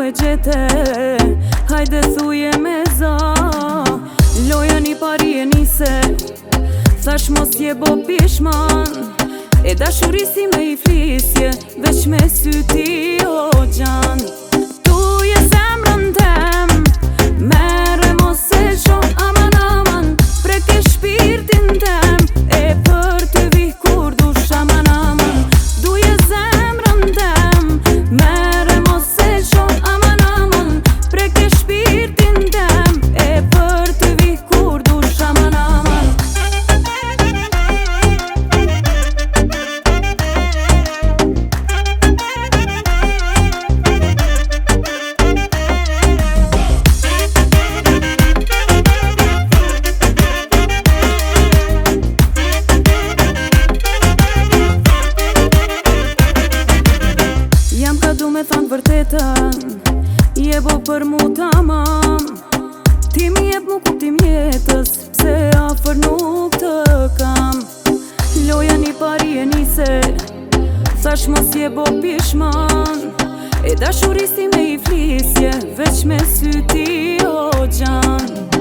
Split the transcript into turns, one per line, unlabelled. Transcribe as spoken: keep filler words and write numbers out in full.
e gjete, hajde thuje me za. Loja një pari e nise, thash mos je bo pishman. E dashurisi me i flisje, veç me syti o gjan. Tu je zemrën tem, mere mos e qo aman aman. Preke shpirtin tem, e për të vih kur dush aman aman. Du je zemrën tem, mere mos e qo aman aman. Preke shpirtin tem, e për të vih kur dush aman aman. Jam ka du me thanë vërtetën, je bo për mu tamam. Ti mi jep mu kuptim jetës, pse afer nuk të kam. Loja një pari e nise, thash mos je bo pishman. E dashurisi me i flisje, veç me syti o gjan.